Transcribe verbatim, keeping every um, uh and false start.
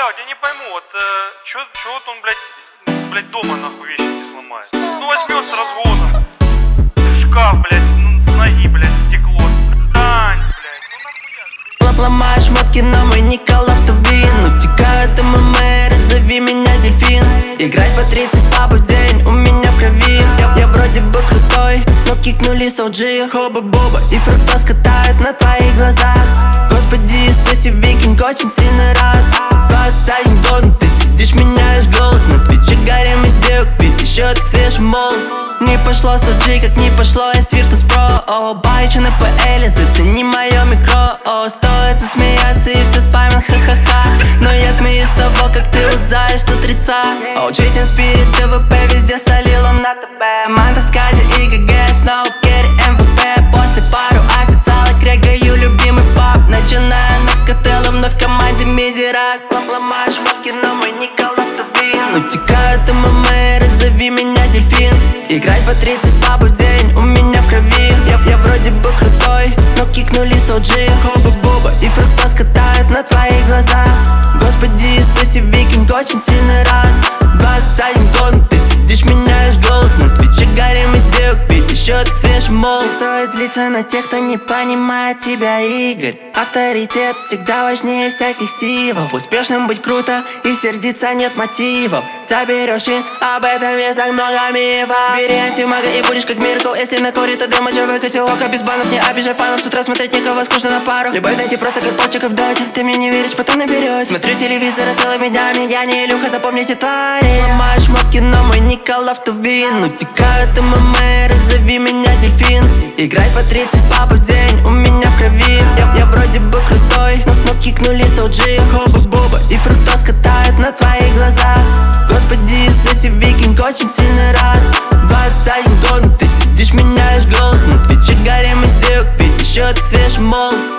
вот я не пойму, вот э, чё, чё вот он, блядь, блядь, дома нахуй вещи не сломает? Ну возьмет с разгоном. Шкаф, блядь, с ноги, блядь, стекло. Тань, блядь, ну нахуя? Ломаешь шмотки, но мы не Call of Duty. Утекают ММР, зови меня дельфин. Играть по тридцать баб в день у меня в крови. Я, я вроде бы крутой, но кикнули с О'Джи. Хоба-боба и фруктоз катают на твоих глазах. Господи Иисусе, викинг, очень сильно рад. Двадцать один год, ты сидишь, меняешь голос. На твиче горим из девок, ведь еще так свеж мол. Не пошло с О'Джи, как не пошло из Virtus Pro. О, байчу на ПЛ, зацени мое микро. О, стоит засмеяться и все спамят, ха-ха-ха. Но я смеюсь с того, как ты узаешь с утреца. О, Читин Спирит, ТВП, везде солил он на ТП. Команда Скази и ГГ, снова керри МВП. После пару официалок регаю любимый пап. Начиная Нокс Котелло, вновь в команде мидирак. Ломаешь шмотки, но мы не Call of Duty. Утекают ММР, зови меня дельфин. Играть по тридцать баб в день у меня в крови. Я, я вроде бы крутой, но кикнули с О'Джи. Хоба-боба и фруктоз катают на твоих глазах. Господи Иисусе, викинг, очень сильно рад. Двадцать один год, ты сидишь, меняешь голос. На твиче горим из девок, ведь еще так свеж мол. Не стоит злиться на тех, кто не понимает тебя, Игорь. Авторитет всегда важнее всяких стивов. Успешным быть круто и сердиться нет мотивов. Заберешь ин, об этом есть так много мифов. Бери антимага и будешь как Миркл. Если накурит, то дыма, выкати око без банов. Не обижай фанов, с утра смотреть никого скучно на пару. Любовь найти просто как пальчиков в доте. Ты мне не веришь, потом наберешь. Смотрю телевизор целыми днями, я не Илюха, запомните твари. Ломаешь шмотки, но мы не Call of Duty. Утекают ММР, зови меня дельфин. Играть по тридцать баб в день у меня в крови. Я, я вроде бы крутой, но, но кикнули с О'Джи. Хоба-боба и фруктоз катают на твоих глазах. Господи Иисусе, викинг, очень сильно рад. Двадцать один год, ты сидишь, меняешь голос. На твиче горим из девок, ведь еще так свеж мол.